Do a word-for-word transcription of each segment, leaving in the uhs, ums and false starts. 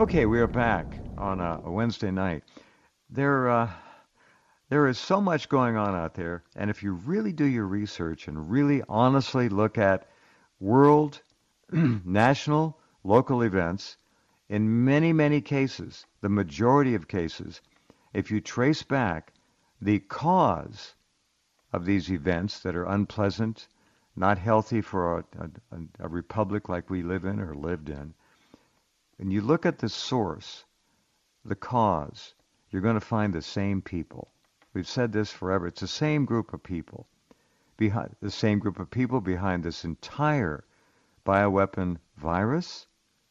Okay, we are back on a, a Wednesday night. There, uh, there is so much going on out there, and if you really do your research and really honestly look at world, national, local events, in many, many cases, the majority of cases, if you trace back the cause of these events that are unpleasant, not healthy for a, a, a republic like we live in or lived in, and you look at the source, the cause, you're going to find the same people. We've said this forever. It's the same group of people, behind the same group of people behind this entire bioweapon virus,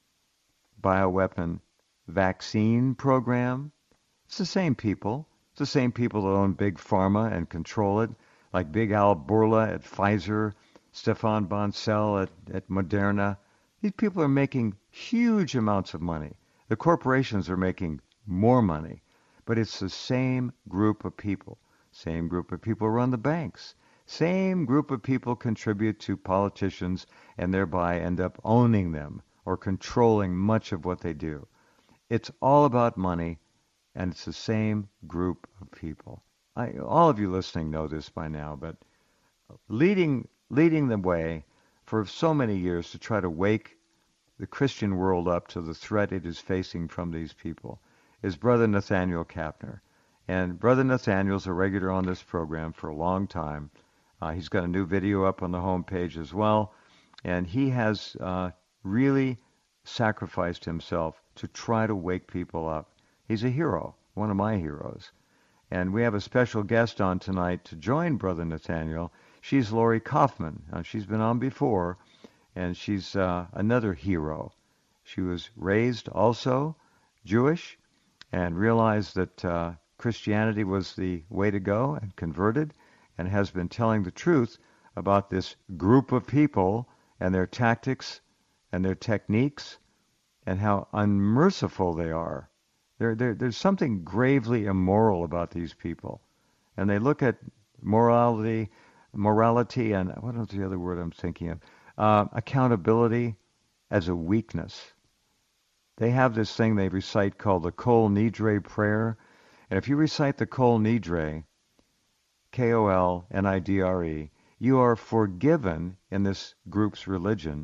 bioweapon vaccine program. It's the same people. It's the same people that own Big Pharma and control it, like Big Al Bourla at Pfizer, Stefan Bancel at, at Moderna. These people are making huge amounts of money. The corporations are making more money. But it's the same group of people. Same group of people run the banks. Same group of people contribute to politicians and thereby end up owning them or controlling much of what they do. It's all about money, and it's the same group of people. I, all of you listening know this by now, but leading leading the way for so many years to try to wake the Christian world up to the threat it is facing from these people is Brother Nathaniel Kapner. And Brother Nathaniel's a regular on this program for a long time. Uh, he's got a new video up on the homepage as well. And he has uh, really sacrificed himself to try to wake people up. He's a hero, one of my heroes. And we have a special guest on tonight to join Brother Nathaniel. She's Lori Kaufman. Now, she's been on before, and she's uh, another hero. She was raised also Jewish and realized that uh, Christianity was the way to go and converted, and has been telling the truth about this group of people and their tactics and their techniques and how unmerciful they are. There, there, there's something gravely immoral about these people. And they look at morality, morality and, what was the other word I'm thinking of? Uh, accountability as a weakness. They have this thing they recite called the Kol Nidre prayer. And if you recite the Kol Nidre, K O L N I D R E, you are forgiven in this group's religion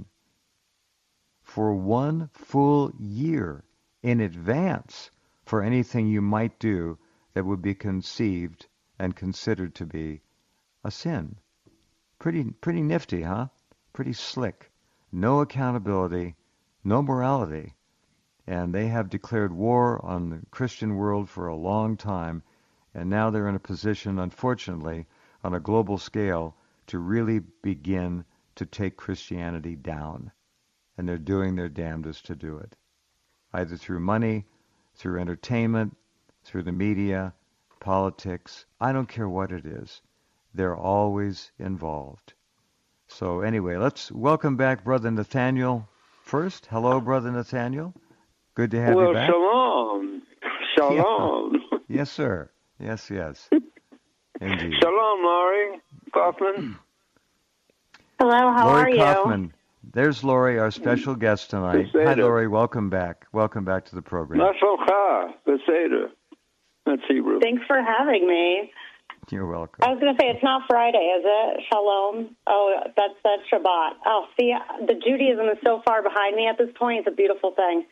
for one full year in advance for anything you might do that would be conceived and considered to be a sin. Pretty, pretty nifty, huh? Pretty slick. No accountability, no morality. And they have declared war on the Christian world for a long time, and now they're in a position, unfortunately, on a global scale, to really begin to take Christianity down. And they're doing their damnedest to do it, either through money, through entertainment, through the media, politics. I don't care what it is. They're always involved. So anyway, let's welcome back Brother Nathaniel first. Hello, Brother Nathaniel. Good to have well, you back. Well, shalom. Shalom. Yeah. Yes, sir. Yes, yes. Indeed. Shalom, Laurie Kaufman. Hello, how Lori are you? Kaufman. There's Lori, our special guest tonight. Hi, Lori. Welcome back. Welcome back to the program. Nashocha, Beseda. That's Hebrew. Thanks for having me. You're welcome. I was going to say, it's not Friday, is it? Shalom? Oh, that's that's Shabbat. Oh, see, the Judaism is so far behind me at this point. It's a beautiful thing.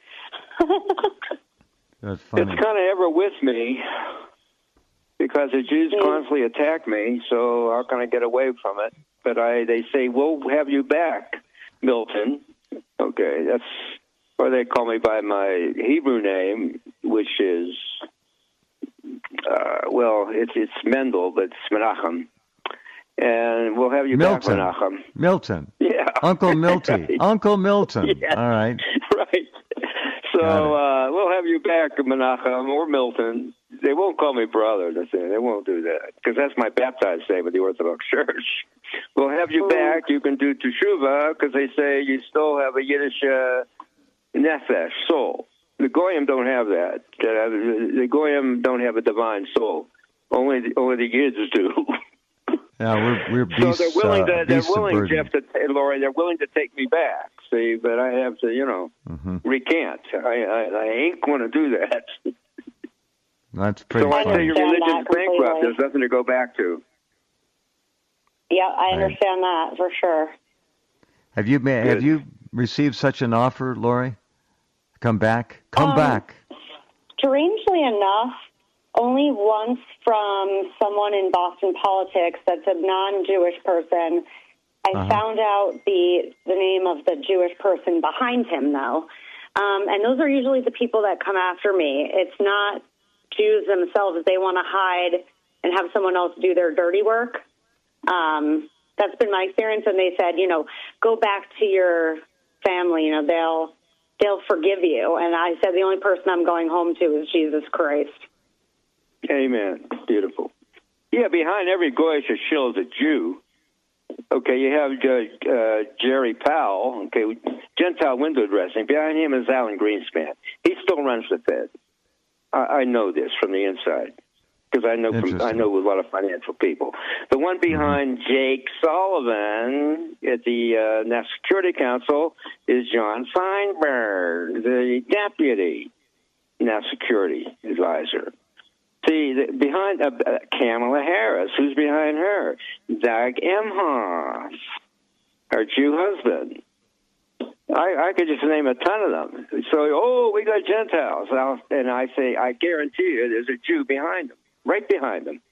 That's funny. It's kind of ever with me because the Jews mm. constantly attack me, so how can I get away from it? But I, they say, we'll have you back, Milton. Okay, that's, or they call me by my Hebrew name, which is, uh, well, it's it's Mendel, but it's Menachem. And we'll have you Milton. back, Menachem. Milton. Yeah. Uncle Milty. Right. Uncle Milton. Yes. All right. Right. So uh, we'll have you back, Menachem or Milton. They won't call me brother. They won't do that because that's my baptized name of the Orthodox Church. We'll have you back. You can do teshuvah because they say you still have a Yiddish uh, nefesh, soul. The Goyim don't have that. Uh, the Goyim don't have a divine soul. Only the, only the Yids do. No, we're we're beast, so they're willing to uh, they're beast willing, of burden. Jeff, to, and Lori, they're willing to take me back. See, but I have to, you know, mm-hmm. recant. I, I I ain't going to do that. That's pretty. So I funny. say your religion's bankrupt. There's nothing to go back to. Yeah, I understand right. that for sure. Have you been, have you received such an offer, Lori? Come back, come um, back. Strangely enough, only once from someone in Boston politics that's a non-Jewish person. I uh-huh. found out the the name of the Jewish person behind him, though. Um, and those are usually the people that come after me. It's not Jews themselves. They want to hide and have someone else do their dirty work. Um, that's been my experience. And they said, you know, go back to your family. You know, they'll they'll forgive you. And I said, the only person I'm going home to is Jesus Christ. Amen. Beautiful. Yeah, behind every goyish shill is a Jew. Okay, you have uh, uh, Jerry Powell, okay, Gentile window dressing. Behind him is Alan Greenspan. He still runs the Fed. I, I know this from the inside because I know from, I know a lot of financial people. The one behind mm-hmm. Jake Sullivan at the uh, National Security Council is John Feinberg, the deputy National Security Advisor. See, the, behind uh, uh, Kamala Harris, who's behind her? Doug Emhoff, her Jew husband. I, I could just name a ton of them. So, oh, we got Gentiles. I'll, and I say, I guarantee you there's a Jew behind them, right behind them.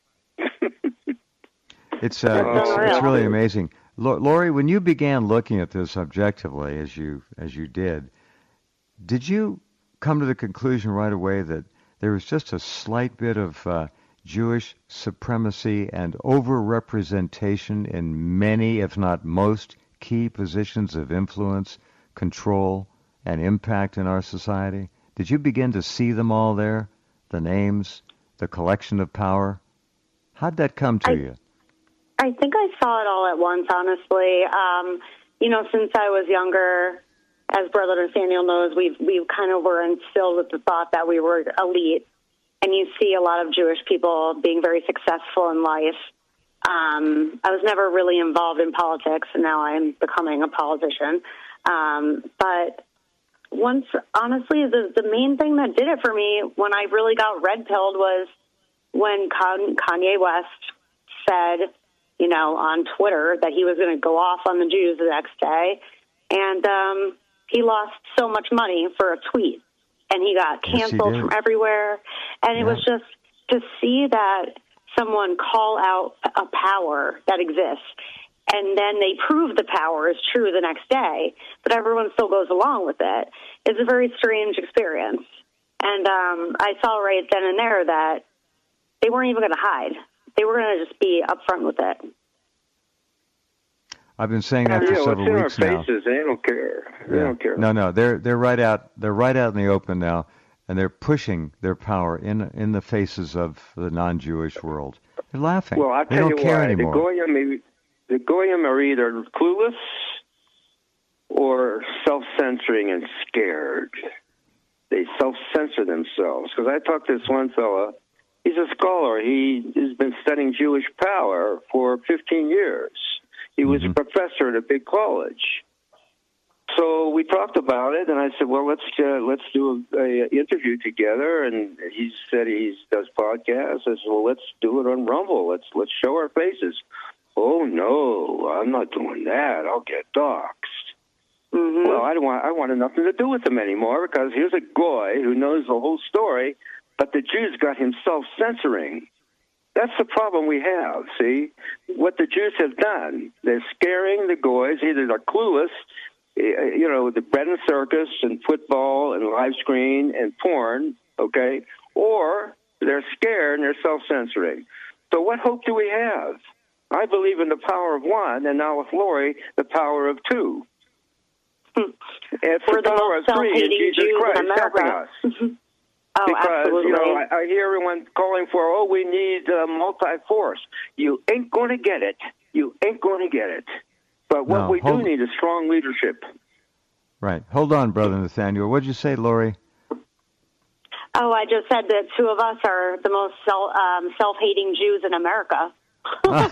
it's, uh, oh, it's it's really amazing. Lori, when you began looking at this objectively, as you as you did, did you come to the conclusion right away that there was just a slight bit of uh, Jewish supremacy and overrepresentation in many, if not most, key positions of influence, control, and impact in our society? Did you begin to see them all there? The names, the collection of power? How'd that come to I, you? I think I saw it all at once, honestly. Um, you know, since I was younger, as Brother Nathaniel knows, we've we kind of were instilled with the thought that we were elite, and you see a lot of Jewish people being very successful in life. Um, I was never really involved in politics, and now I'm becoming a politician. Um, but once, honestly, the the main thing that did it for me when I really got red-pilled was when Kanye West said, you know, on Twitter that he was going to go off on the Jews the next day, and um, he lost so much money for a tweet, and he got canceled yes, he from everywhere. And yeah. It was just to see that someone call out a power that exists, and then they prove the power is true the next day, but everyone still goes along with it. It's a very strange experience. And um, I saw right then and there that they weren't even going to hide. They were going to just be upfront with it. I've been saying that for yeah, several well, weeks in our now. Faces, they don't care. They yeah. don't care. No, no, they're they're right out. They're right out in the open now, and they're pushing their power in in the faces of the non-Jewish world. They're laughing. Well, I they tell don't you care why. anymore. The goyim, the goyim are either clueless or self-censoring and scared. They self-censor themselves. Because I talked to this one fella. He's a scholar. He has been studying Jewish power for fifteen years. He was mm-hmm. a professor at a big college. So we talked about it, and I said, well, let's uh, let's do a, a interview together. And he said he does podcasts. I said, well, let's do it on Rumble. Let's let's show our faces. Oh, no, I'm not doing that. I'll get doxxed. Mm-hmm. Well, I don't want I wanted nothing to do with him anymore because here's a goy who knows the whole story, but the Jews got him self-censoring. That's the problem we have, see? What the Jews have done, they're scaring the goys. Either they're clueless, you know, the bread and circus and football and live screen and porn, okay? Or they're scared and they're self-censoring. So what hope do we have? I believe in the power of one, and now with Lori, the power of two. And it's We're the power of three in Jesus Jews Christ in helping us. Oh, because, absolutely. you know, I, I hear everyone calling for, oh, we need uh, multi-force. You ain't going to get it. You ain't going to get it. But what no, we hold... do need is strong leadership. Right. Hold on, Brother Nathaniel. What did you say, Lori? Oh, I just said that two of us are the most self, um, self-hating Jews in America.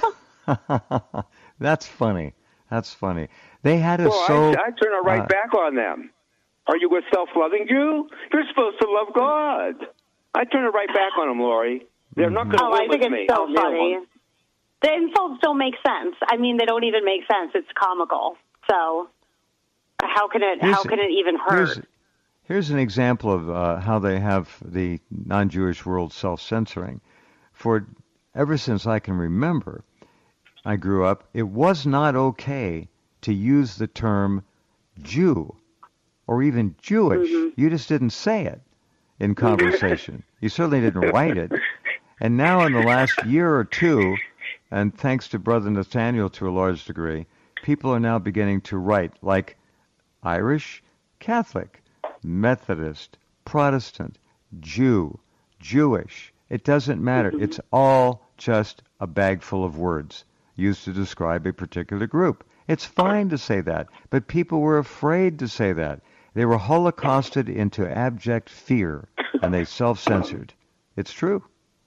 That's funny. That's funny. They had us well, so... I, I turn it right uh, back on them. Are you a self-loving Jew? You're supposed to love God. I turn it right back on them, Lori. They're not going to Oh, win I think with it's me. so I'll nail funny. them. The insults don't make sense. I mean, they don't even make sense. It's comical. So how can it? Here's- how can it even hurt? Here's, here's an example of uh, how they have the non-Jewish world self-censoring. For ever since I can remember, I grew up, it was not okay to use the term Jew or even Jewish. Mm-hmm. You just didn't say it in conversation. You certainly didn't write it. And now in the last year or two, and thanks to Brother Nathaniel to a large degree, people are now beginning to write like Irish, Catholic, Methodist, Protestant, Jew, Jewish. It doesn't matter. Mm-hmm. It's all just a bag full of words used to describe a particular group. It's fine to say that, but people were afraid to say that. They were holocausted into abject fear, and they self-censored. It's true.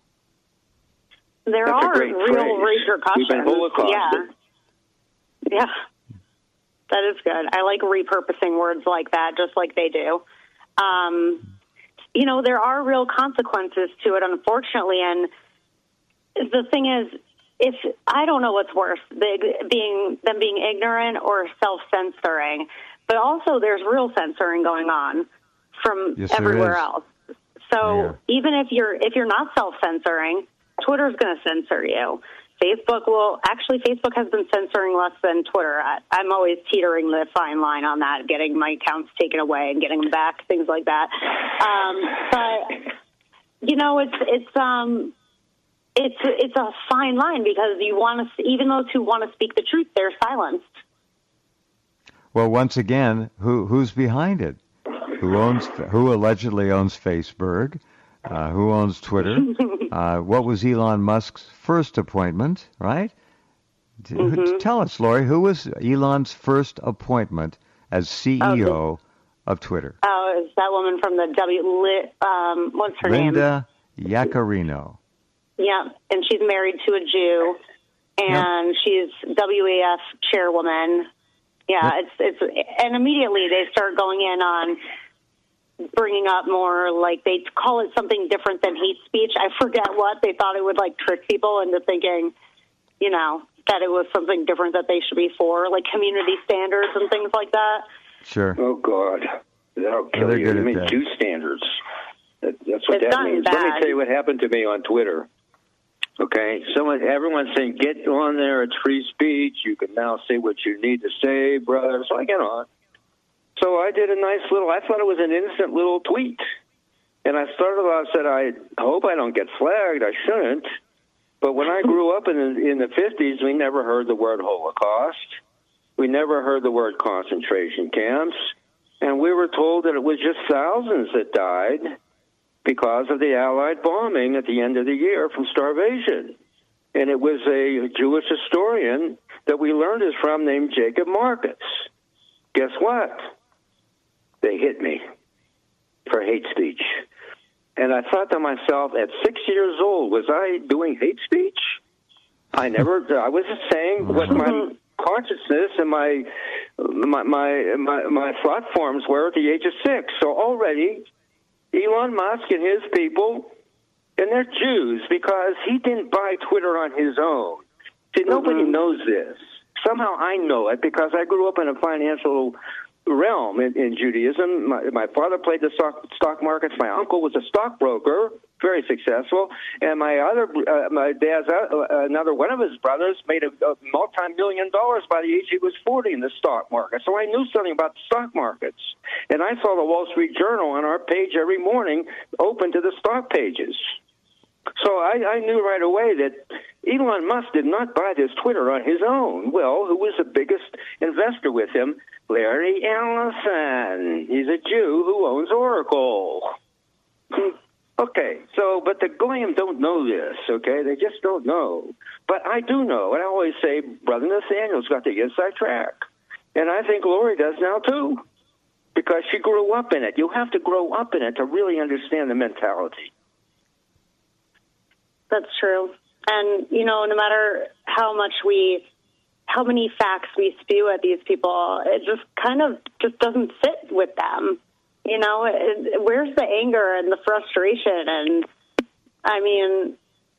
There That's a are great real phrase. repercussions. We've been holocausted. Yeah. Yeah. That is good. I like repurposing words like that, just like they do. Um, you know, there are real consequences to it, unfortunately. And the thing is, if I don't know what's worse, the, being them being ignorant or self-censoring, but also there's real censoring going on from Yes, there everywhere is. else. So Yeah. even if you're if you're not self-censoring, Twitter's going to censor you. Facebook will actually. Facebook has been censoring less than Twitter. I, I'm always teetering the fine line on that, getting my accounts taken away and getting them back, things like that. Um, but you know, it's it's um, it's it's a fine line because you want to, even those who want to speak the truth, they're silenced. Well, once again, who who's behind it? Who owns? Who allegedly owns Facebook? Uh, who owns Twitter? Uh, what was Elon Musk's first appointment? Right? T- Mm-hmm. Tell us, Lori, who was Elon's first appointment as C E O of Twitter? Oh, is that woman from the W? Li- Um, what's her name? Linda Yaccarino. Yeah, and she's married to a Jew, and she's W E F chairwoman. Yeah, Yep. it's it's, and immediately they start going in on bringing up more, like they call it something different than hate speech. I forget what they thought it would like trick people into thinking, you know, that it was something different that they should be for, like community standards and things like that. Sure. Oh, God. That'll kill they're you. good You at mean that. Jew standards. That, that's what It's that gotten means. Let me bad. tell you what happened to me on Twitter. Okay? Someone, everyone's saying, get on there. It's free speech. You can now say what you need to say, brother. So I get on. So I did a nice little, I thought it was an innocent little tweet. And I started off, said, I hope I don't get flagged. I shouldn't. But when I grew up in the, in the fifties, we never heard the word Holocaust. We never heard the word concentration camps. And we were told that it was just thousands that died because of the Allied bombing at the end of the year from starvation. And it was a Jewish historian that we learned this from named Jacob Marcus. Guess what? They hit me for hate speech. And I thought to myself, at six years old, was I doing hate speech? I never, I was just saying what my consciousness and my, my, my, my, my thought forms were at the age of six. So already, Elon Musk and his people, and they're Jews because he didn't buy Twitter on his own. See, nobody knows this. Somehow I know it because I grew up in a financial realm in, in Judaism. My, my father played the stock, stock markets. My uncle was a stockbroker, very successful. And my other, uh, my dad's uh, another one of his brothers made a, a multi-million dollars by the age he was forty in the stock market. So I knew something about the stock markets. And I saw the Wall Street Journal on our page every morning, open to the stock pages. So I, I knew right away that Elon Musk did not buy this Twitter on his own. Well, who was the biggest investor with him? Larry Ellison. He's a Jew who owns Oracle. Okay, so, but the Goyim don't know this, okay? They just don't know. But I do know, and I always say, Brother Nathaniel's got the inside track. And I think Lori does now, too, because she grew up in it. You have to grow up in it to really understand the mentality. That's true. And, you know, no matter how much we, how many facts we spew at these people, it just kind of just doesn't sit with them. You know, it, where's the anger and the frustration? And, I mean,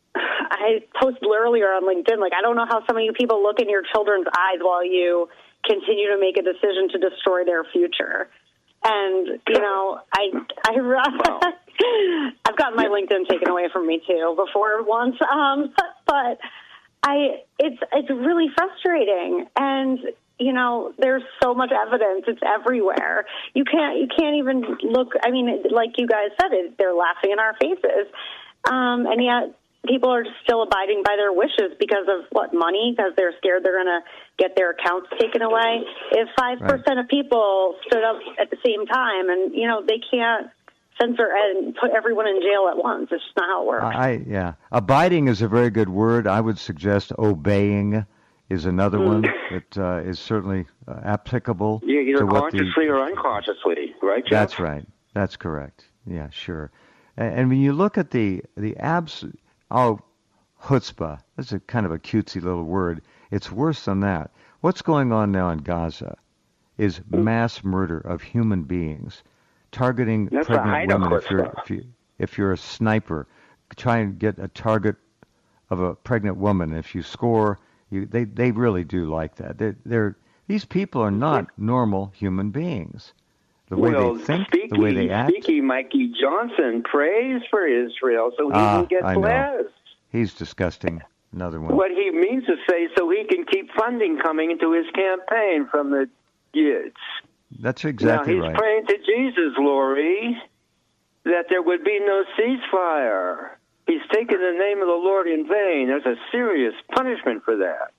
I posted earlier on LinkedIn, like, I don't know how some of you people look in your children's eyes while you continue to make a decision to destroy their future. And, you know, I, I, wow. I've gotten my LinkedIn taken away from me too before once. Um, but I, it's, it's really frustrating. And, you know, there's so much evidence. It's everywhere. You can't, you can't even look, I mean, like you guys said, it, they're laughing in our faces. Um, and yet people are still abiding by their wishes because of what, money? Because they're scared they're going to get their accounts taken away. If five percent right. of people stood up at the same time, and, you know, they can't censor and put everyone in jail at once. It's just not how it works. I, yeah. Abiding is a very good word. I would suggest obeying is another mm. one that uh, is certainly uh, applicable. Yeah, either to what consciously the, or unconsciously, right, Jeff? That's right. That's correct. Yeah, sure. And, and when you look at the, the abs... Oh, chutzpah. That's a kind of a cutesy little word. It's worse than that. What's going on now in Gaza is mass murder of human beings, targeting That's pregnant women. If you're, if, you, if you're a sniper, try and get a target of a pregnant woman. If you score, you, they, they really do like that. They're, they're, these people are not normal human beings. The way well, they think, speaky, the way they act. Speaky Mikey Johnson prays for Israel so he ah, can get I blessed. Know. He's disgusting. Another one. What he means to say, so he can keep funding coming into his campaign from the Yids. That's exactly now, he's right. He's praying to Jesus, Lori, that there would be no ceasefire. He's taken the name of the Lord in vain. There's a serious punishment for that.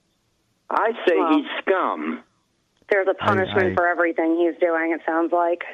I say well, he's scum. There's a punishment I, I, for everything he's doing, it sounds like.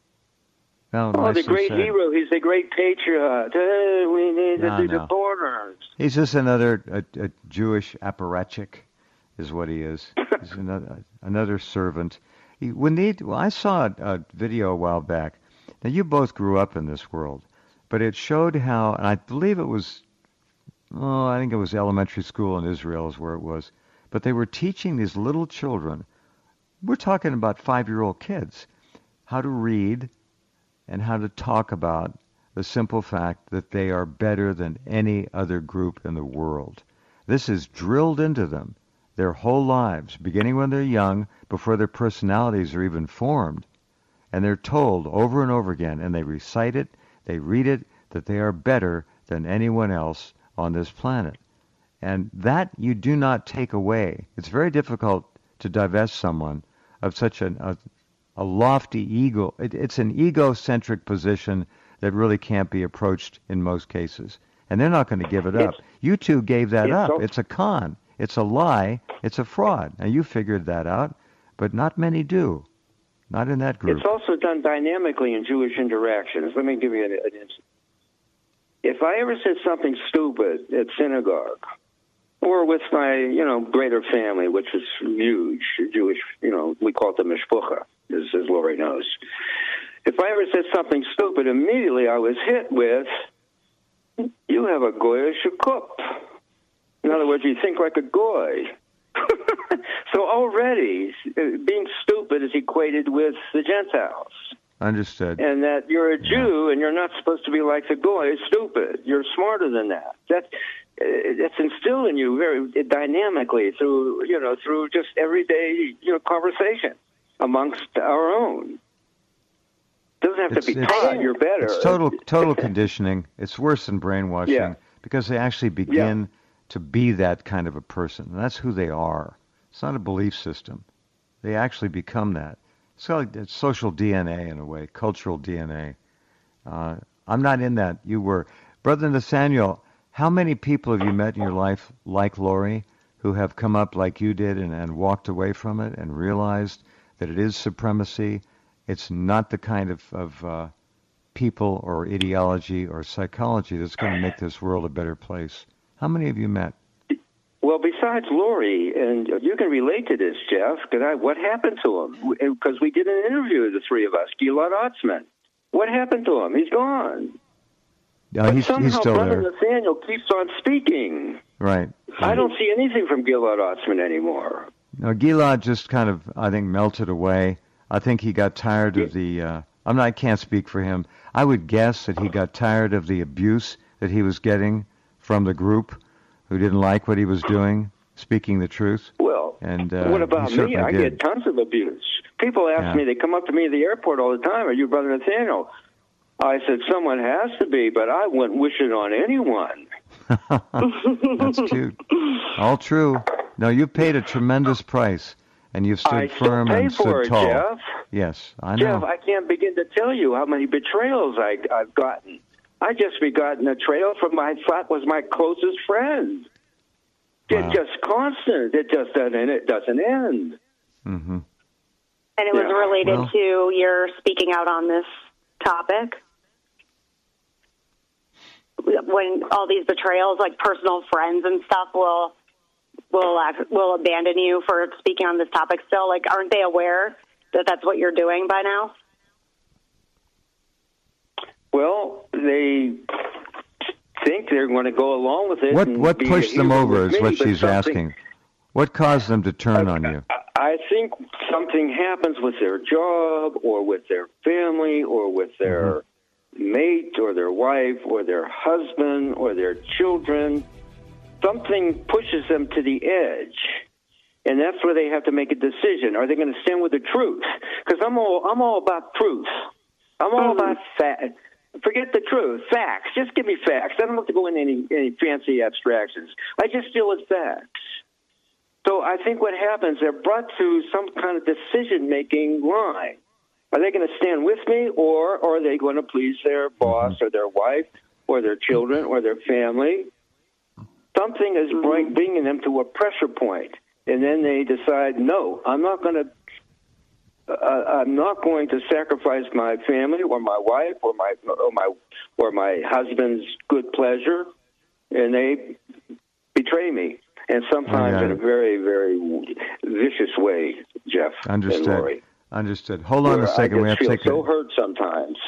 Oh, oh the great said. hero. He's the great patriot. Hey, we need no, to do no. the borders. He's just another a, a Jewish apparatchik, is what he is. He's another another servant. He, when they, well, I saw a, a video a while back. Now, you both grew up in this world, but it showed how, and I believe it was, oh, I think it was elementary school in Israel is where it was, but they were teaching these little children, we're talking about five-year-old kids, how to read and how to talk about the simple fact that they are better than any other group in the world. This is drilled into them their whole lives, beginning when they're young, before their personalities are even formed. And they're told over and over again, and they recite it, they read it, that they are better than anyone else on this planet. And that you do not take away. It's very difficult to divest someone of such an, a, a lofty ego. It, it's an egocentric position that really can't be approached in most cases. And they're not going to give it up. It's, you two gave that up. So, it's a con. It's a lie. It's a fraud. Now, you figured that out, but not many do. Not in that group. It's also done dynamically in Jewish interactions. Let me give you an, an instance. If I ever said something stupid at synagogue, or with my, you know, greater family, which is huge, Jewish, you know, we call it the mishpucha, as, as Lori knows. If I ever said something stupid, immediately I was hit with, you have a goyish kup. In other words, you think like a goy. So already, being stupid is equated with the Gentiles. Understood. And that you're a Jew yeah. and you're not supposed to be like the goy is stupid. You're smarter than that. That that's instilled in you very dynamically through, you know, through just everyday, you know, conversation amongst our own. Doesn't have it's, to be it's, taught. You're better. It's total total conditioning. It's worse than brainwashing yeah. because they actually begin yeah. to be that kind of a person. And that's who they are. It's not a belief system. They actually become that. It's like it's social D N A in a way, cultural D N A. Uh, I'm not in that. You were. Brother Nathaniel, how many people have you met in your life like Lori who have come up like you did and, and walked away from it and realized that it is supremacy? It's not the kind of, of uh, people or ideology or psychology that's going to make this world a better place. How many have you met? Well, besides Lori, and you can relate to this, Jeff, because I, what happened to him? Because we did an interview, the three of us, Gilad Atzmon. What happened to him? He's gone. Uh, but he's, somehow he's still Brother there. Nathaniel keeps on speaking. Right. I don't see anything from Gilad Otzman anymore. No, Gilad just kind of, I think, melted away. I think he got tired of the, uh, I'm not, I can't speak for him. I would guess that he got tired of the abuse that he was getting from the group who didn't like what he was doing, speaking the truth. Well, and uh, what about me? I did. get tons of abuse. People ask yeah. me, they come up to me at the airport all the time, are you Brother Nathaniel? I said, someone has to be, but I wouldn't wish it on anyone. That's cute. All true. No, you paid a tremendous price, and you've stood I firm still pay and stood for it, tall. Jeff. Yes, I know. Jeff, I can't begin to tell you how many betrayals I, I've gotten. I just begotten a betrayal from my thought was my closest friend. Wow. It's just constant. It just doesn't. It doesn't end. Mm-hmm. And it was Yeah. related Well, to your speaking out on this topic. When all these betrayals, like personal friends and stuff, will will act, will abandon you for speaking on this topic. Still, like, aren't they aware that that's what you're doing by now? Well, they think they're going to go along with it. What and what be pushed a them hero over with is me, what but she's something- asking. What caused them to turn on you? I, I think something happens with their job or with their family or with their mm-hmm. mate or their wife or their husband or their children. Something pushes them to the edge. And that's where they have to make a decision. Are they going to stand with the truth? Because I'm all, I'm all about truth. I'm all Mm-hmm. about fact. Forget the truth. Facts. Just give me facts. I don't have to go into any, any fancy abstractions. I just deal with facts. So I think what happens, they're brought to some kind of decision-making line. Are they going to stand with me, or are they going to please their boss or their wife or their children or their family? Something is bring, bringing them to a pressure point, and then they decide, no, I'm not going to. Uh, I'm not going to sacrifice my family or my wife or my or my or my husband's good pleasure, and they betray me. And sometimes yeah. in a very, very vicious way, Jeff Understood. and Lori. Understood. Hold on Where a second. I We have just to feel take so a... hurt sometimes.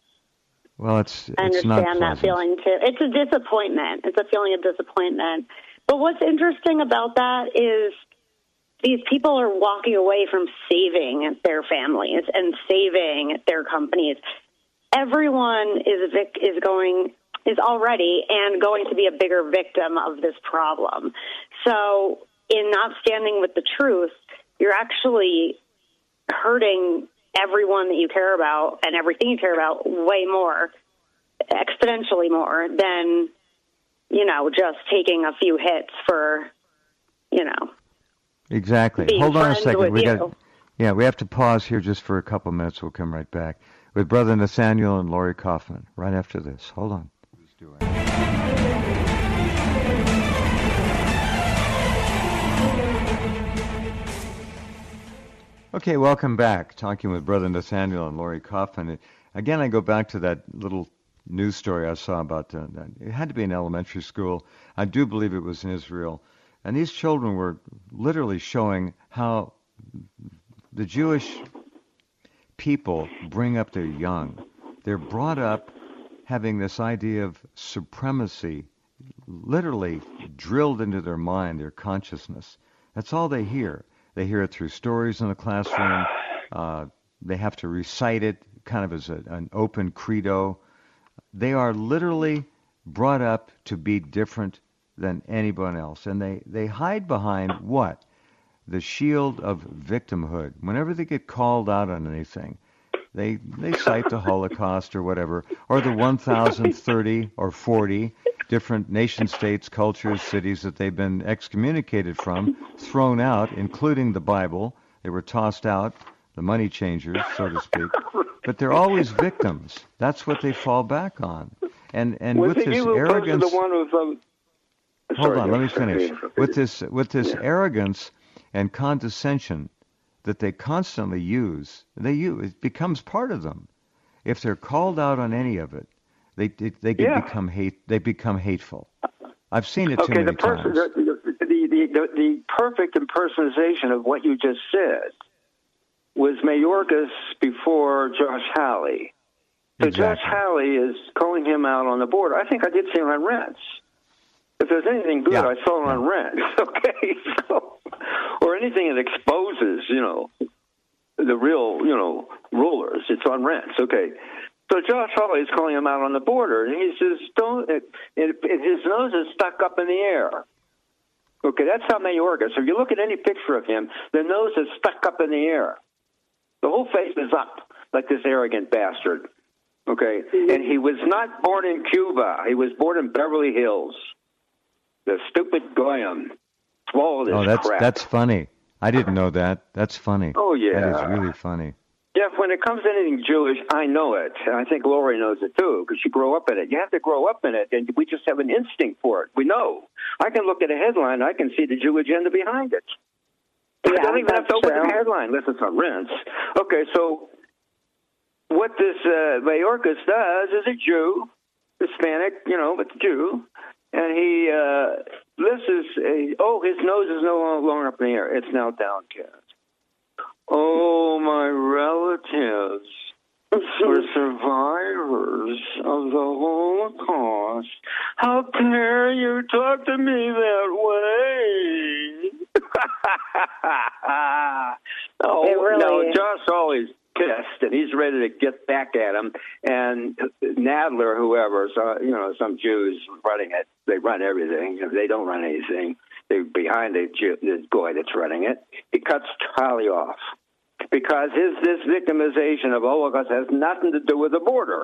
Well, it's I it's not understand that pleasant. feeling too. It's a disappointment. It's a feeling of disappointment. But what's interesting about that is these people are walking away from saving their families and saving their companies. Everyone is vic- is going is already and going to be a bigger victim of this problem. So, in not standing with the truth, you're actually hurting everyone that you care about and everything you care about way more, exponentially more than, you know, just taking a few hits for, you know. Exactly. Being Hold on a friends second. with We you. got Yeah, we have to pause here just for a couple minutes. We'll come right back with Brother Nathaniel and Lori Kaufman right after this. Hold on. Okay, welcome back. Talking with Brother Nathaniel and Lori Kaufman. Again, I go back to that little news story I saw about, uh, it had to be an elementary school. I do believe it was in Israel. And these children were literally showing how the Jewish people bring up their young. They're brought up having this idea of supremacy literally drilled into their mind, their consciousness. That's all they hear. They hear it through stories in the classroom. Uh, they have to recite it kind of as a, an open credo. They are literally brought up to be different than anyone else. And they, they hide behind what? The shield of victimhood. Whenever they get called out on anything, they they cite the Holocaust or whatever, or the one thousand thirty or forty different nation states, cultures, cities that they've been excommunicated from, thrown out, including the Bible. They were tossed out, the money changers, so to speak. But they're always victims. That's what they fall back on. And and Was with it this you who arrogance. posted the one with, um, Hold sorry, on, let me sorry. finish. With this with this arrogance and condescension that they constantly use, they use it becomes part of them. If they're called out on any of it, they they, they can Yeah. become hate. They become hateful. I've seen it too Okay, many the, pers- times. the, the, the, the, the perfect impersonation of what you just said was Mayorkas before Josh Hawley. So Exactly. Josh Hawley is calling him out on the border. I think I did see it on Rents. If there's anything good, Yeah. I saw it on Yeah. Rents. Okay, so or anything that exposes, you know, the real, you know, rulers. It's on Rents. Okay. So Josh Hawley is calling him out on the border, and he says, "Don't." It, it, it, his nose is stuck up in the air. Okay, that's how Mayorkas. So if you look at any picture of him, the nose is stuck up in the air. The whole face is up, like this arrogant bastard. Okay, and he was not born in Cuba. He was born in Beverly Hills. The stupid Goyim swallowed his Oh, that's crap. that's funny. I didn't know that. That's funny. Oh, yeah. That is really funny. Jeff, when it comes to anything Jewish, I know it. And I think Lori knows it, too, because she grew up in it. You have to grow up in it, and we just have an instinct for it. We know. I can look at a headline. I can see the Jew agenda behind it. Yeah, I don't even have to open true. the headline unless it's on Rents. Okay, so what this uh, Mayorkas does is a Jew, Hispanic, you know, but Jew, and he, uh, this is, a, oh, his nose is no longer up in the air. It's now downcast. Oh, my relatives were survivors of the Holocaust. How dare you talk to me that way? oh, It really no, is. Josh always pissed, and he's ready to get back at him. And Nadler, whoever, so, you know, some Jews running it, they run everything. They don't run anything. They're behind the, Jew, the guy that's running it. He cuts Charlie off because his this victimization of Holocaust has nothing to do with the border.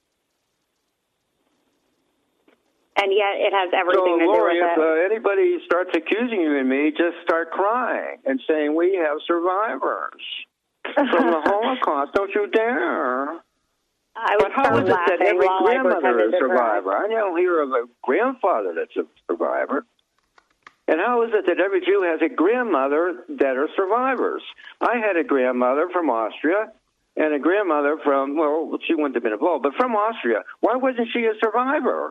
And yet it has So, everything to Lori, do if with it. uh, anybody starts accusing you and me, just start crying and saying we have survivors from the Holocaust. Don't you dare. I But would how start is it that laughing every while I grandmother pretended is a to cry. survivor? I don't hear of a grandfather that's a survivor. And how is it that every Jew has a grandmother that are survivors? I had a grandmother from Austria and a grandmother from, well, she wouldn't have been involved, but from Austria. Why wasn't she a survivor?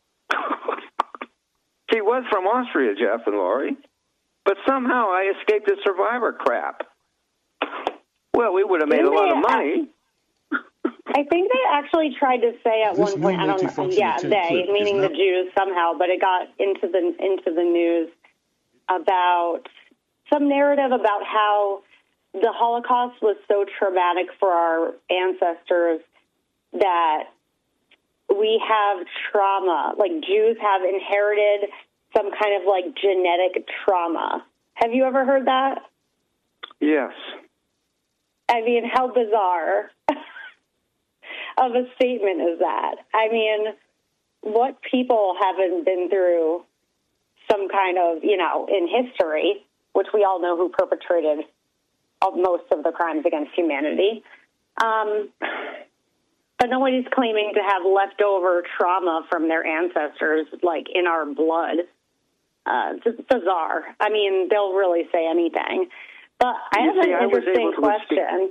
She was from Austria, Jeff and Lori. But somehow I escaped the survivor crap. Well, we would have made a lot of money. I think they actually tried to say at This one point, new I don't know, multifunctional yeah, tape they, clip is meaning the not- Jews somehow, but it got into the into the news about some narrative about how the Holocaust was so traumatic for our ancestors that we have trauma, like Jews have inherited some kind of like genetic trauma. Have you ever heard that? Yes. I mean, how bizarre of a statement is that? I mean, what people haven't been through some kind of, you know, in history, which we all know who perpetrated most of the crimes against humanity. Um, but nobody's claiming to have leftover trauma from their ancestors, like, in our blood. Uh, it's just bizarre. I mean, they'll really say anything. But I You have see, an I was interesting able to question.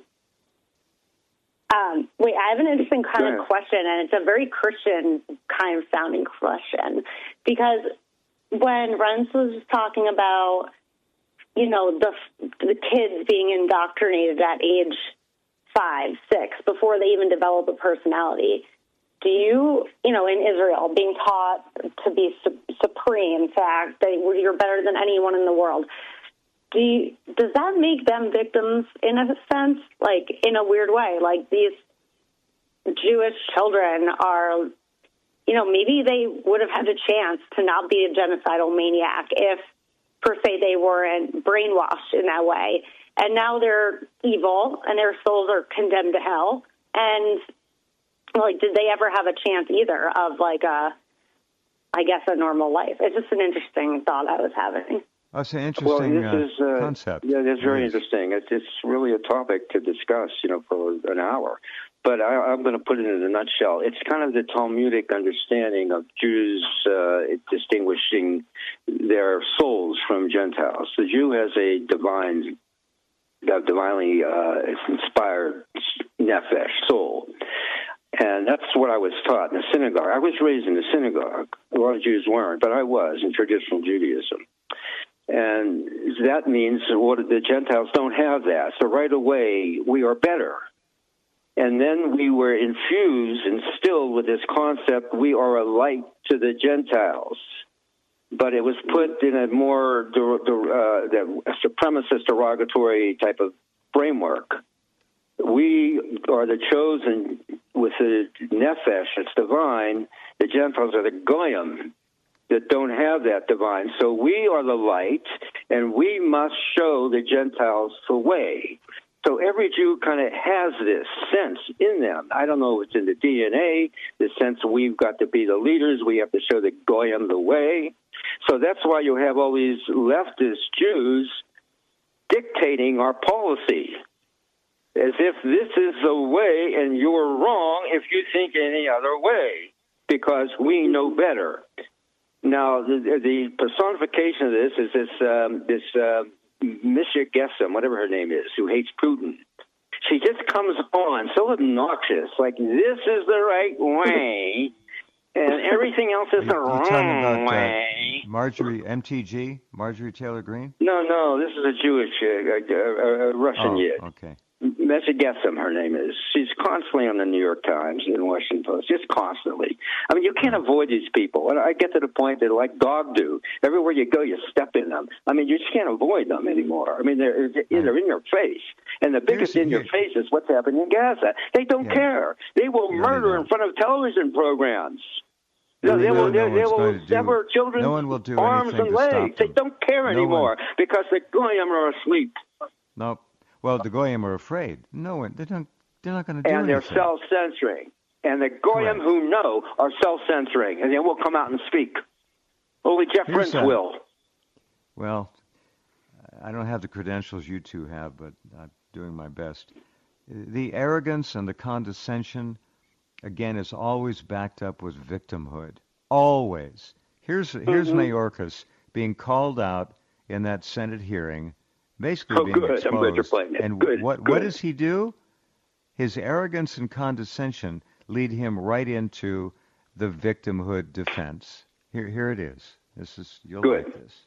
Um, wait, I have an interesting kind Go of ahead. question, and it's a very Christian kind of sounding question. Because when Renz was talking about, you know, the the kids being indoctrinated at age five, six, before they even develop a personality, do you, you know, in Israel, being taught to be su- supreme, to act that you're better than anyone in the world, do you, does that make them victims in a sense, like in a weird way? Like these Jewish children are, you know, maybe they would have had a chance to not be a genocidal maniac if, per se, they weren't brainwashed in that way. And now they're evil and their souls are condemned to hell. And, like, did they ever have a chance either of, like, a, I guess, a normal life? It's just an interesting thought I was having. That's an Well, interesting this uh, is uh, concept. Yeah, that's very It is. interesting. It's, it's really a topic to discuss, you know, for an hour. But I, I'm going to put it in a nutshell. It's kind of the Talmudic understanding of Jews uh, distinguishing their souls from Gentiles. The Jew has a divine, a divinely uh, inspired nefesh, soul. And that's what I was taught in the synagogue. I was raised in the synagogue. A lot of Jews weren't, but I was in traditional Judaism. And that means what the Gentiles don't have that. So right away, we are better. And then we were infused, instilled with this concept, we are a light to the Gentiles. But it was put in a more uh, supremacist, derogatory type of framework. We are the chosen with the nefesh, it's divine. The Gentiles are the goyim that don't have that divine. So we are the light, and we must show the Gentiles the way. So every Jew kind of has this sense in them. I don't know if it's in the D N A, the sense we've got to be the leaders. We have to show the goyim the way. So that's why you have all these leftist Jews dictating our policy, as if this is the way and you're wrong if you think any other way, because we know better. Now, the, the personification of this is this um, this uh, Misha Gesem, whatever her name is, who hates Putin. She just comes on so obnoxious, like this is the right way, and everything else is the wrong about, way. Uh, Marjorie M T G, Marjorie Taylor Greene. No, no, this is a Jewish, uh, a, a Russian oh, yid. Okay. Misha Gesem, her name is. She's constantly on the New York Times and the Washington Post, just constantly. I mean, you can't avoid these people. And I get to the point that, like dog do, everywhere you go, you step in them. I mean, you just can't avoid them anymore. I mean, they're, they're in your face. And the biggest Here's, in your face is what's happening in Gaza. They don't yeah. care. They will no, murder they in front of television programs. No, they will, no they, they will do, sever children's no one will do arms and legs. They don't care no anymore one. because the goyim are asleep. No. Well, the goyim are afraid. No one. They don't. They're not going to do and anything. And they're self-censoring. And the goyim Correct. who know are self-censoring, and they will come out and speak. Only Jeff Here's Prince a, will. Well, I don't have the credentials you two have, but I'm doing my best. The arrogance and the condescension, again, is always backed up with victimhood. Always. Here's here's mm-hmm. Mayorkas being called out in that Senate hearing, basically oh, being good. exposed. I'm glad you're playing it. And good, what good. what does he do? His arrogance and condescension lead him right into the victimhood defense. Here here it is. This is you'll good. like this.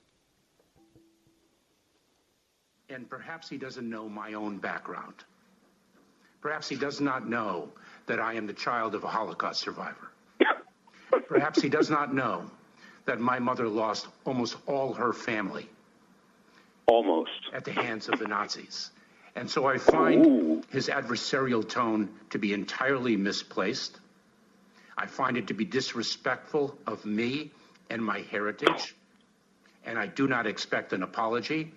And perhaps he doesn't know my own background. Perhaps he does not know that I am the child of a Holocaust survivor. Perhaps he does not know that my mother lost almost all her family. Almost. At the hands of the Nazis. And so I find Ooh. his adversarial tone to be entirely misplaced. I find it to be disrespectful of me and my heritage. And I do not expect an apology.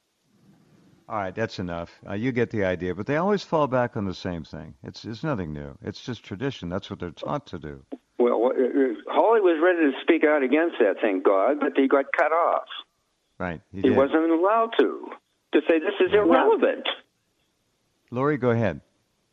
All right, that's enough. Uh, you get the idea. But they always fall back on the same thing. It's it's nothing new. It's just tradition. That's what they're taught to do. Well, Hawley was ready to speak out against that, thank God, but he got cut off. Right. He, he did. wasn't allowed to, to say this is irrelevant. Lori, go ahead.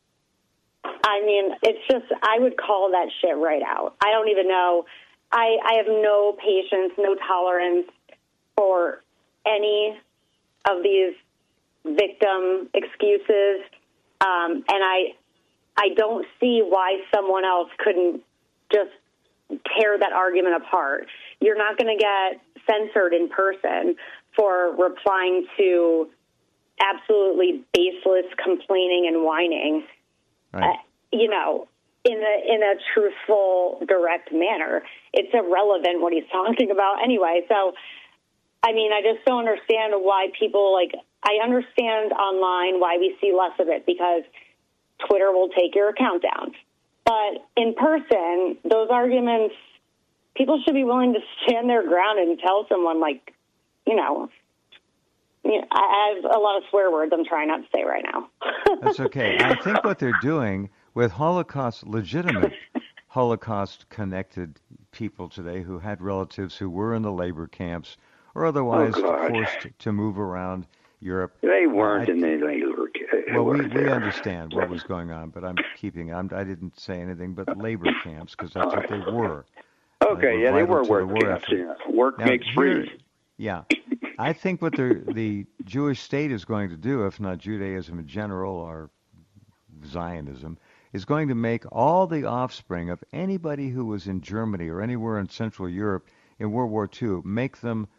I mean, it's just, I would call that shit right out. I don't even know. I, I have no patience, no tolerance for any of these victim excuses. Um, and I, I don't see why someone else couldn't just tear that argument apart. You're not going to get censored in person for replying to absolutely baseless complaining and whining, right. uh, you know, in a in a truthful, direct manner. It's irrelevant what he's talking about anyway. So, I mean, I just don't understand why people, like, I understand online why we see less of it, because Twitter will take your account down. But in person, those arguments, people should be willing to stand their ground and tell someone, like, you know, you know I have a lot of swear words I'm trying not to say right now. That's okay. I think what they're doing with Holocaust, legitimate Holocaust-connected people today who had relatives who were in the labor camps or otherwise oh, forced to move around Europe. They weren't uh, in the labor camps. Well, we, we understand what was going on, but I'm keeping, I'm, I didn't say anything but labor camps because that's what they were. Okay, uh, they yeah, they were the work war camps. Yeah. Work now, makes here, free. Yeah. I think what the the Jewish state is going to do, if not Judaism in general or Zionism, is going to make all the offspring of anybody who was in Germany or anywhere in Central Europe in World War Two, make them,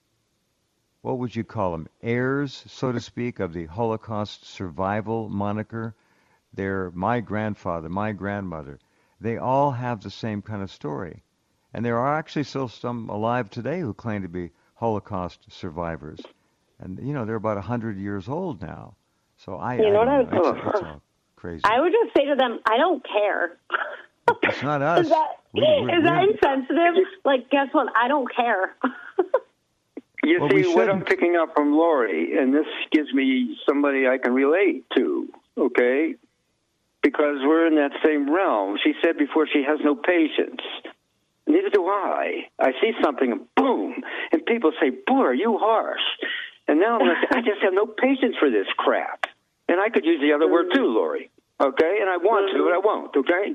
what would you call them, heirs, so to speak, of the Holocaust survival moniker. their my grandfather, my grandmother. They all have the same kind of story. And there are actually still some alive today who claim to be Holocaust survivors. And, you know, they're about one hundred years old now. So I, you I know what I don't would know. It's, it's all crazy. I would just say to them, I don't care. It's not us. Is that, we, we, is that we, insensitive? Like, guess what? I don't care. You Well, we see, what I'm shouldn't. picking up from Lori, and this gives me somebody I can relate to, okay? Because we're in that same realm. She said before she has no patience. Neither do I. I see something and boom, and people say, boy, are you harsh. And now I'm going to say, I just have no patience for this crap. And I could use the other word too, Lori, okay? And I want to, but I won't, okay?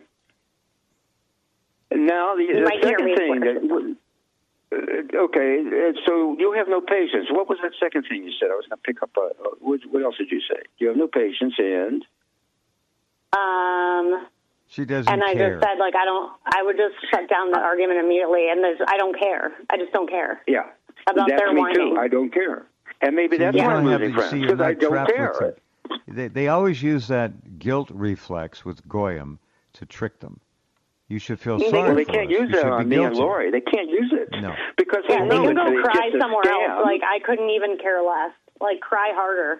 And now the, the might hear second me thing that... Uh, okay, uh, so you have no patience. What was that second thing you said? I was going to pick up. Uh, uh, what, what else did you say? You have no patience, and um, she doesn't and I care. just said, like, I don't. I would just shut down the argument immediately, and there's, I don't care. I just don't care. yeah, About that's their me whining. too. I don't care, and maybe See, that's you why I'm don't have losing to friends see you're because I not don't trapped care. with it. They, they always use that guilt reflex with Goyim to trick them. You should feel They, sorry they for can't us. use You that should on be me and guilty. Lori. They can't use it No. because Yeah, they they know can it's, go it's cry just a somewhere scam. else. Like, I couldn't even care less. Like, cry harder.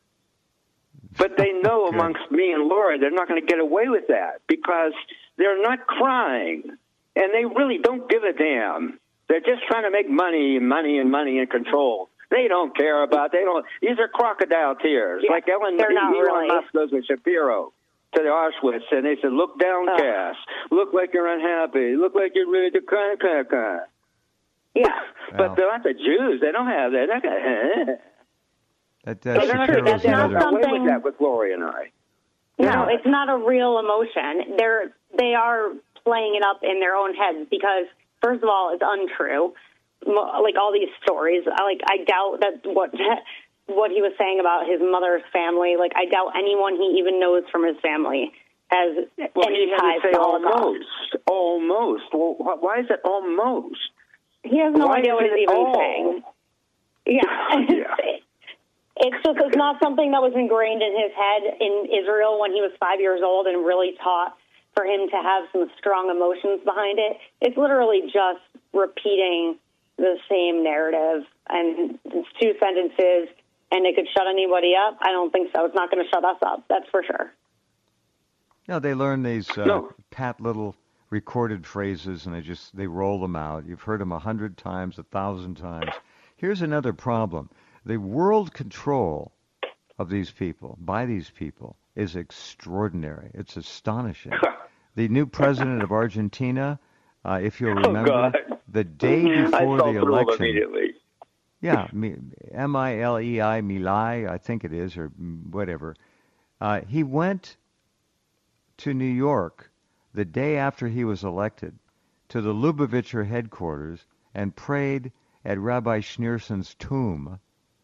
But they know Good. amongst me and Laura they're not going to get away with that because they're not crying. And they really don't give a damn. They're just trying to make money and money and money and control. They don't care about, they don't, these are crocodile tears. Yeah, like Ellen, they're not Elon really. Musk goes with Shapiro to the Auschwitz and they said, look downcast, look like you're unhappy, look like you're ready to cry, cry, cry. Yeah. But Well. they're not the Jews. They don't have that. They're not gonna, That, They're that's not Shapiro's That's not mother. get away with something- that with Lori and I. No, Yeah. it's not a real emotion. They're they are playing it up in their own heads because, first of all, it's untrue. Mo- Like all these stories, I like I doubt that what what he was saying about his mother's family. Like I doubt anyone he even knows from his family has Well, any he had ties to say to Holocaust. almost. Almost. Well, wh- why is it almost? He has no Why idea what isn't he's it even all? saying. Yeah. Yeah. It's just, it's not something that was ingrained in his head in Israel when he was five years old and really taught for him to have some strong emotions behind it. It's literally just repeating the same narrative, and it's two sentences, and it could shut anybody up. I don't think so. It's not going to shut us up. That's for sure. No, they learn these uh, No. pat little recorded phrases, and they just they roll them out. You've heard them a hundred times, a thousand times. Here's another problem. The world control of these people, by these people, is extraordinary. It's astonishing. The new president of Argentina, uh, if you'll remember, God. the day I before fell the through them election, immediately. yeah, Mi- M I L E I, Milei, I think it is, or whatever, uh, he went to New York the day after he was elected to the Lubavitcher headquarters and prayed at Rabbi Schneerson's tomb.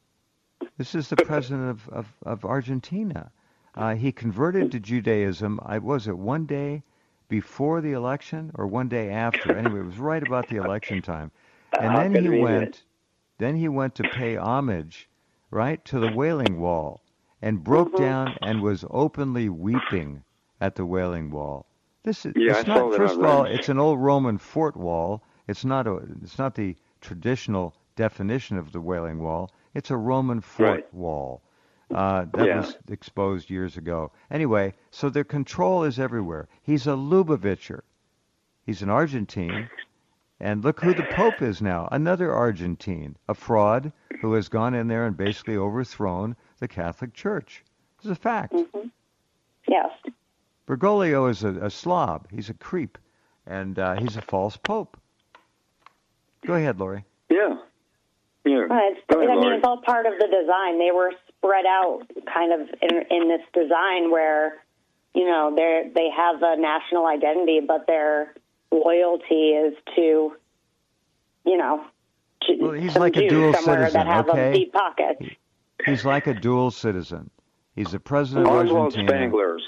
This is the president of, of, of Argentina. Uh, he converted to Judaism, I was it one day before the election or one day after? Anyway, it was right about the election time. And How then he convenient. went, then he went to pay homage, right, to the Wailing Wall and broke down and was openly weeping at the Wailing Wall. This is Yeah, it's I saw not. that First on of all, Reddit. it's an old Roman fort wall. It's not a. It's not the traditional definition of the Wailing Wall. It's a Roman fort Right. wall uh, that Yeah. was exposed years ago. Anyway, so their control is everywhere. He's a Lubavitcher. He's an Argentine. And look who the Pope is now, another Argentine, a fraud who has gone in there and basically overthrown the Catholic Church. It's a fact. Mm-hmm. Yes. Bergoglio is a, a slob. He's a creep. And uh, he's a false pope. Go ahead, Lori. Yeah. Yeah. Uh, It's, Go ahead, I mean, Lori. it's all part of the design. They were spread out kind of in, in this design where, you know, they they have a national identity, but their loyalty is to, you know, to Well, he's some like a Jews dual somewhere citizen, that have okay? a deep pockets. He's like a dual citizen. He's the president of Oswald Argentina. Spanglers.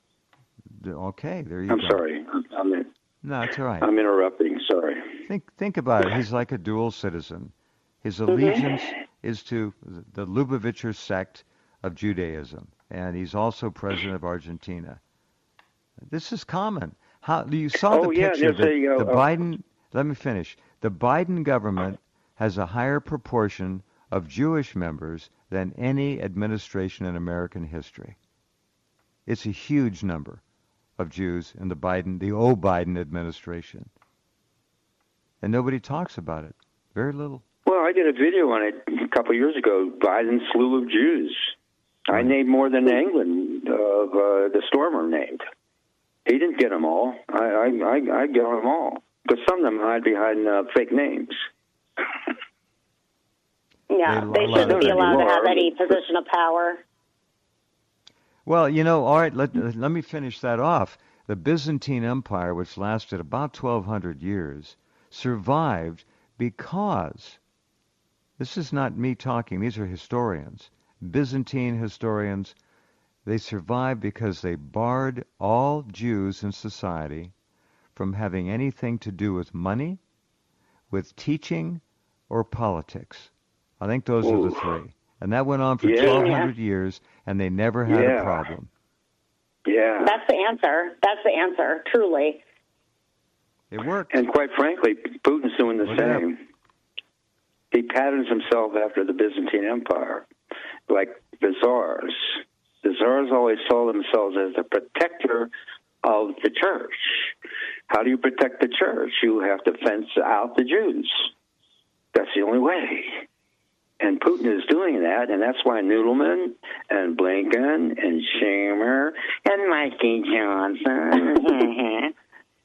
Okay, there you I'm go. sorry. I'm in, No, it's all right. I'm interrupting. Sorry. Think think about it. He's like a dual citizen. His Mm-hmm. allegiance is to the Lubavitcher sect of Judaism, and he's also president of Argentina. This is common. How you saw oh, the picture? Yeah, the, a, uh, the Biden. Let me finish. The Biden government has a higher proportion of Jewish members than any administration in American history. It's a huge number of Jews in the Biden, the old Biden administration, and nobody talks about it. Very little. Well, I did a video on it a couple of years ago. Biden's slew of Jews. I Right. named more than England of uh, the Stormer named. He didn't get them all. I I I, I got them all because some of them hide behind uh, fake names. Yeah, They they allow shouldn't be that allowed to anymore. have any position of power. Well, you know, all right, let, let me finish that off. The Byzantine Empire, which lasted about twelve hundred years, survived because, this is not me talking, these are historians, Byzantine historians, they survived because they barred all Jews in society from having anything to do with money, with teaching, or politics. I think those Ooh. are the three. And that went on for Yeah. twelve hundred years, and they never had Yeah. a problem. Yeah. That's the answer. That's the answer, truly. It worked. And quite frankly, Putin's doing the Look it up. same. He patterns himself after the Byzantine Empire, like the Tsars. The Tsars always saw themselves as the protector of the church. How do you protect the church? You have to fence out the Jews. That's the only way. And Putin is doing that, and that's why Noodleman and Blinken and Schumer and Mikey Johnson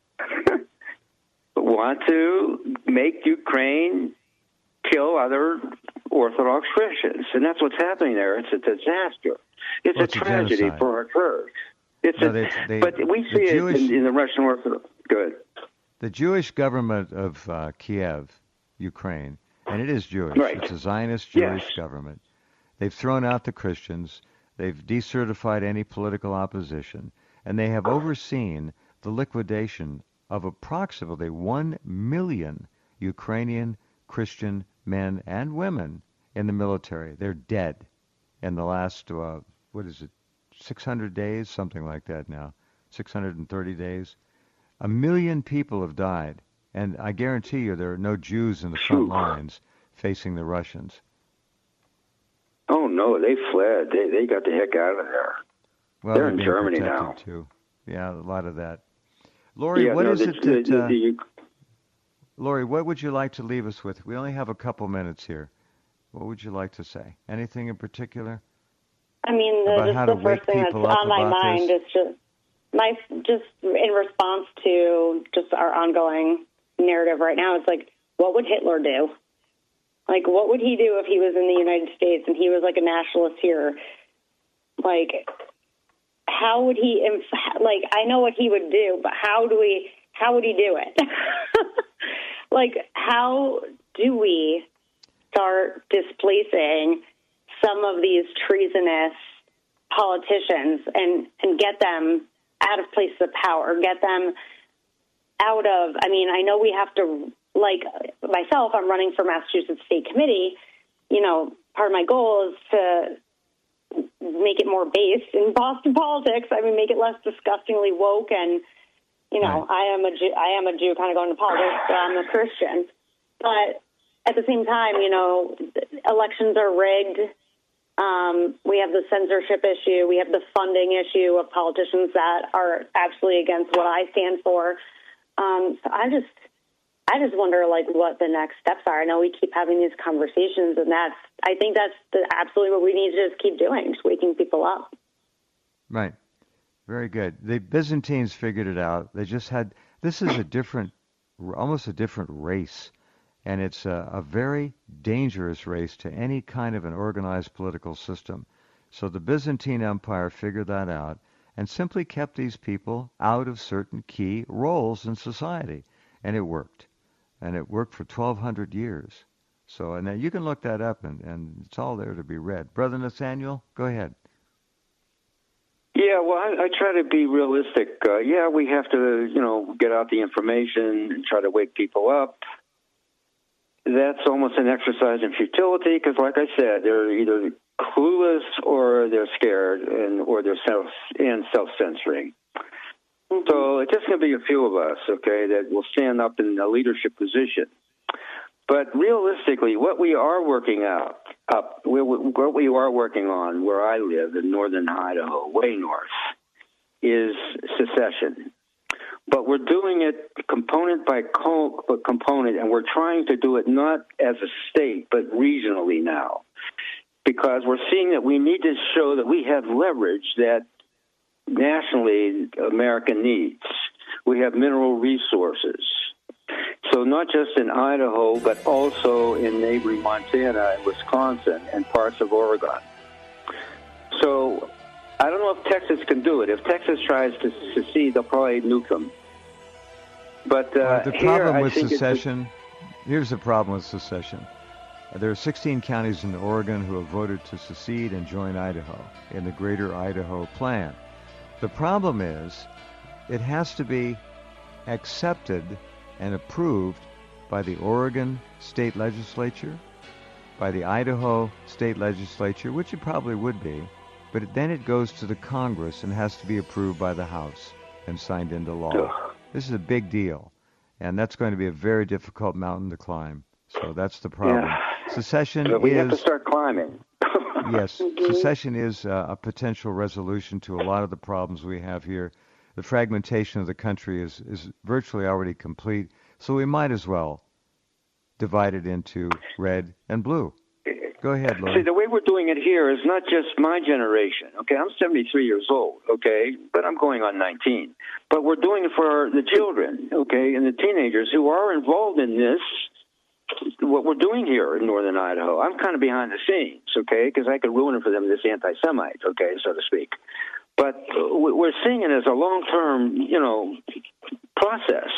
want to make Ukraine kill other Orthodox Christians. And that's what's happening there. It's a disaster. It's Well, a it's a tragedy genocide. for our church. It's No, a, they- they- but we the see it Jewish- in, in the Russian Orthodox. Good. The Jewish government of uh, Kiev, Ukraine, and it is Jewish. Right. It's a Zionist Jewish Yes. government. They've thrown out the Christians. They've decertified any political opposition. And they have overseen the liquidation of approximately one million Ukrainian Christian men and women in the military. They're dead in the last, uh, what is it, six hundred days? Something like that now. six hundred thirty days. A million people have died. And I guarantee you there are no Jews in the front Phew. lines facing the Russians. Oh, no, they fled. They they got the heck out of there. Well, They're in being Germany protected, now. Too. Yeah, a lot of that. Lori, yeah, what no, is the, it the, that... the, Uh, the, Lori, what would you like to leave us with? We only have a couple minutes here. What would you like to say? Anything in particular? I mean, the, About just how the to first wake thing that's people up on my about mind this? is just my just in response to just our ongoing narrative right now. It's like, what would Hitler do? Like, what would he do if he was in the United States and he was like a nationalist here? Like, how would he? Inf- like, I know what he would do, but how do we? How would he do it? Like, how do we start displacing some of these treasonous politicians and, and get them out of places of power, get them out of, I mean, I know we have to, like myself, I'm running for Massachusetts State Committee. You know, part of my goal is to make it more based in Boston politics. I mean, make it less disgustingly woke. And, you know, Right. I am a Jew, I am a Jew kind of going to politics, but I'm a Christian. But at the same time, you know, elections are rigged. Um, we have the censorship issue. We have the funding issue of politicians that are absolutely against what I stand for. Um, so I just, I just wonder, like, what the next steps are. I know we keep having these conversations, and that's, I think that's the, absolutely what we need to just keep doing, just waking people up. Right. Very good. The Byzantines figured it out. They just had, this is a different, almost a different race. And it's a, a very dangerous race to any kind of an organized political system. So the Byzantine Empire figured that out and simply kept these people out of certain key roles in society. And it worked. And it worked for twelve hundred years. So, and then you can look that up, and, and it's all there to be read. Brother Nathaniel, go ahead. Yeah, well, I, I try to be realistic. Uh, yeah, we have to, you know, get out the information and try to wake people up. That's almost an exercise in futility because, like I said, they're either clueless or they're scared and or they're self and self-censoring. Mm-hmm. So it's just going to be a few of us, okay, that will stand up in a leadership position. But realistically, what we are working out, up, what we are working on where I live in northern Idaho, way north, is secession. But we're doing it component by co- component, and we're trying to do it not as a state, but regionally now. Because we're seeing that we need to show that we have leverage that nationally America needs. We have mineral resources. So not just in Idaho, but also in neighboring Montana and Wisconsin and parts of Oregon. So I don't know if Texas can do it. If Texas tries to secede, they'll probably nuke them. But uh, well, the here, problem I with think secession, here's the problem with secession. There are sixteen counties in Oregon who have voted to secede and join Idaho in the Greater Idaho Plan. The problem is it has to be accepted and approved by the Oregon State Legislature, by the Idaho State Legislature, which it probably would be, but then it goes to the Congress and has to be approved by the House and signed into law. This is a big deal, and that's going to be a very difficult mountain to climb. So that's the problem. Yeah. Secession but we is... have to start climbing. Yes, secession is uh, a potential resolution to a lot of the problems we have here. The fragmentation of the country is, is virtually already complete, so we might as well divide it into red and blue. Go ahead, Lori. See, the way we're doing it here is not just my generation. Okay, I'm seventy-three years old, okay, but I'm going on nineteen. But we're doing it for the children, okay, and the teenagers who are involved in this, what we're doing here in northern Idaho. I'm kind of behind the scenes, okay, because I could ruin it for them, this anti-Semite, okay, so to speak. But we're seeing it as a long-term, you know, process.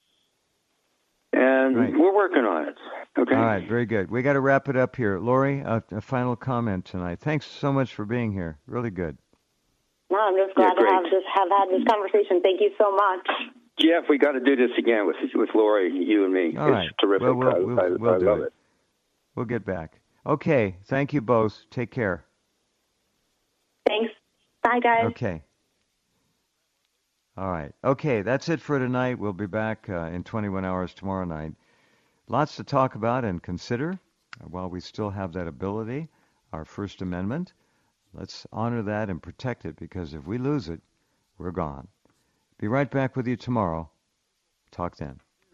And right. We're working on it. Okay. All right, very good. We got to wrap it up here. Lori, a, a final comment tonight. Thanks so much for being here. Really good. No, I'm just glad yeah, to have this have had this conversation. Thank you so much. Jeff, we got to do this again with with Lori, you and me. All it's right. terrific. Well, we'll, I, we'll, I, we'll I do love it. it. We'll get back. Okay. Thank you both. Take care. Thanks. Bye, guys. Okay. All right. Okay, that's it for tonight. We'll be back uh, in twenty-one hours tomorrow night. Lots to talk about and consider uh, while we still have that ability. Our First Amendment. Let's honor that and protect it, because if we lose it, we're gone. Be right back with you tomorrow. Talk then.